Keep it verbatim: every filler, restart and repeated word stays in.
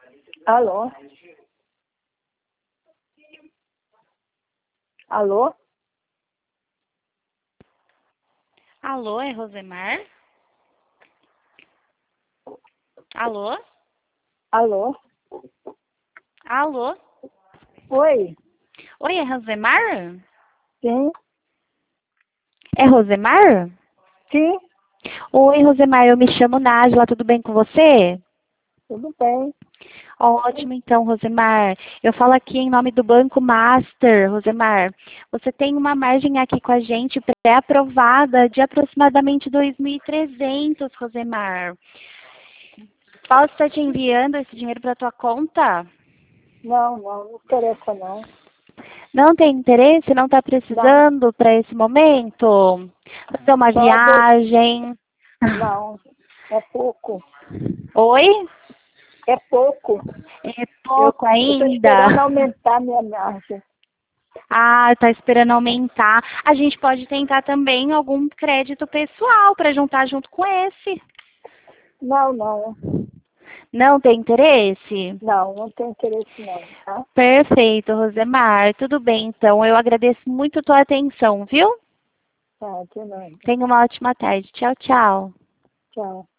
Alô? Alô? Alô, é Rosemar? Alô? Alô? Alô? Oi? Oi, é Rosemar? Sim? É Rosemar? Sim? Oi, Rosemar, eu me chamo Nájila, tudo bem com você? Tudo bem. Ótimo, então, Rosemar. Eu falo aqui em nome do Banco Master, Rosemar. Você tem uma margem aqui com a gente pré-aprovada de aproximadamente dois mil e trezentos, Rosemar. Posso estar te enviando esse dinheiro para a tua conta? Não, não, não interessa não. Não tem interesse? Não está Não, precisando para esse momento? Fazer uma só do... viagem? Não, é pouco. Oi? É pouco. É Eu pouco estou ainda? esperando aumentar minha margem. Ah, tá esperando aumentar. A gente pode tentar também algum crédito pessoal para juntar junto com esse. Não, não. Não tem interesse? Não, não tem interesse não, tá? Perfeito, Rosemar. Tudo bem, então. Eu agradeço muito a tua atenção, viu? Tá, de nada. Tenha uma ótima tarde. Tchau, tchau. Tchau.